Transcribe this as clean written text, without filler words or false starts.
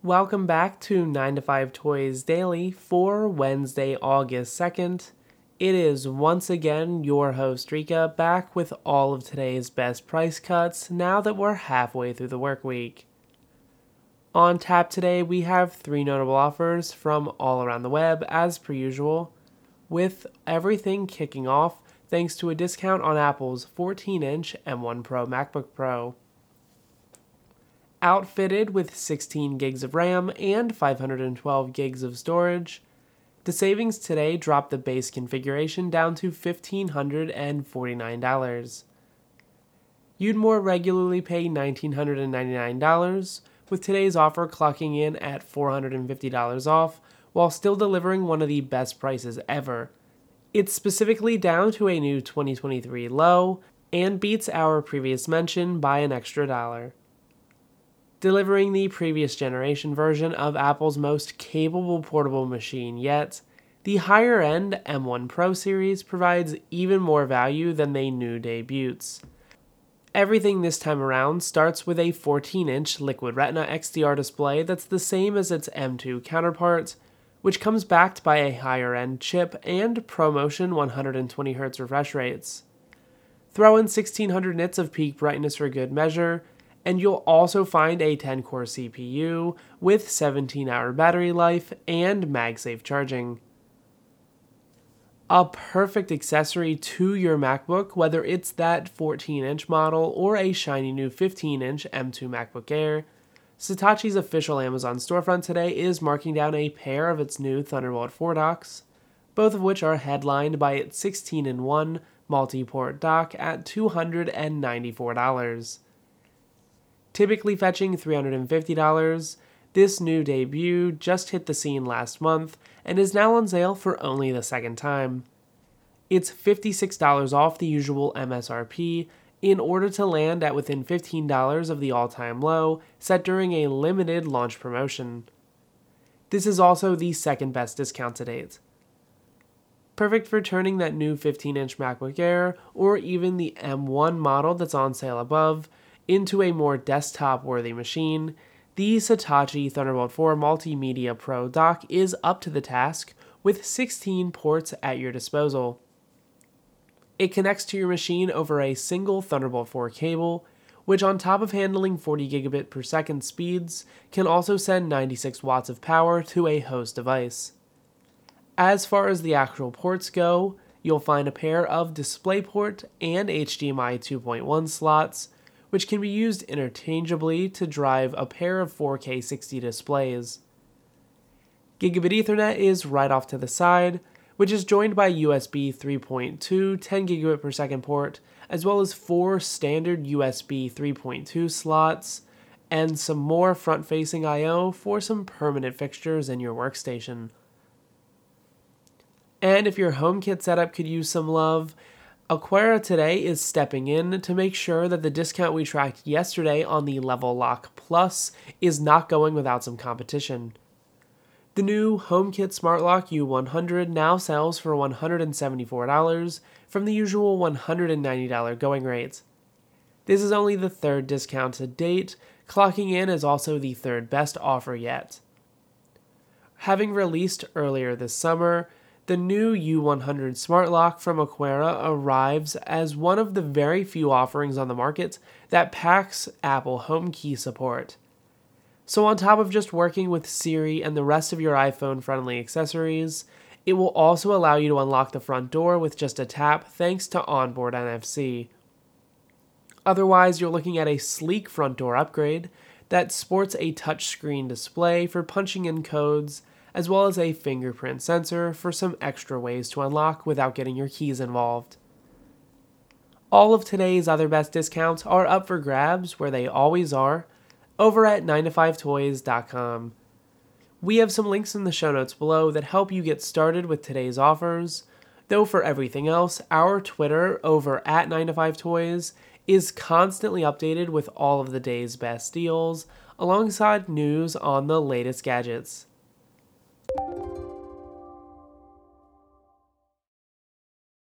Welcome back to 9 to 5 Toys Daily for Wednesday, August 2nd. It is once again your host Rika back with all of today's best price cuts now that we're halfway through the work week. On tap today we have 3 notable offers from all around the web as per usual, with everything kicking off thanks to a discount on Apple's 14-inch M1 Pro MacBook Pro. Outfitted with 16 gigs of RAM and 512 gigs of storage, the savings today dropped the base configuration down to $1,549. You'd more regularly pay $1,999, with today's offer clocking in at $450 off, while still delivering one of the best prices ever. It's specifically down to a new 2023 low, and beats our previous mention by an extra $1. Delivering the previous generation version of Apple's most capable portable machine yet, the higher-end M1 Pro series provides even more value than they new debuts. Everything this time around starts with a 14-inch Liquid Retina XDR display that's the same as its M2 counterpart, which comes backed by a higher-end chip and ProMotion 120Hz refresh rates. Throw in 1600 nits of peak brightness for good measure, and you'll also find a 10-core CPU with 17-hour battery life and MagSafe charging. A perfect accessory to your MacBook, whether it's that 14-inch model or a shiny new 15-inch M2 MacBook Air, Saatchi's official Amazon storefront today is marking down a pair of its new Thunderbolt 4 docks, both of which are headlined by its 16-in-1 multi-port dock at $294. Typically fetching $350, this new debut just hit the scene last month and is now on sale for only the second time. It's $56 off the usual MSRP in order to land at within $15 of the all-time low set during a limited launch promotion. This is also the second best discount to date. Perfect for turning that new 15-inch MacBook Air or even the M1 model that's on sale above into a more desktop-worthy machine, the Saatchi Thunderbolt 4 Multimedia Pro dock is up to the task with 16 ports at your disposal. It connects to your machine over a single Thunderbolt 4 cable, which on top of handling 40 gigabit per second speeds, can also send 96 watts of power to a host device. As far as the actual ports go, you'll find a pair of DisplayPort and HDMI 2.1 slots, which can be used interchangeably to drive a pair of 4K 60 displays. Gigabit Ethernet is right off to the side, which is joined by USB 3.2 10 gigabit per second port, as well as 4 standard USB 3.2 slots, and some more front-facing I/O for some permanent fixtures in your workstation. And if your HomeKit setup could use some love, Aquara today is stepping in to make sure that the discount we tracked yesterday on the Level Lock Plus is not going without some competition. The new HomeKit Smart Lock U100 now sells for $174 from the usual $190 going rate. This is only the third discount to date, clocking in as also the third best offer yet. Having released earlier this summer, the new U100 Smart Lock from Aquara arrives as one of the very few offerings on the market that packs Apple Home Key support. So on top of just working with Siri and the rest of your iPhone-friendly accessories, it will also allow you to unlock the front door with just a tap thanks to onboard NFC. Otherwise, you're looking at a sleek front door upgrade that sports a touchscreen display for punching in codes, as well as a fingerprint sensor for some extra ways to unlock without getting your keys involved. All of today's other best discounts are up for grabs, where they always are, over at 9to5toys.com. We have some links in the show notes below that help you get started with today's offers, though for everything else, our Twitter over at 9to5toys is constantly updated with all of the day's best deals, alongside news on the latest gadgets.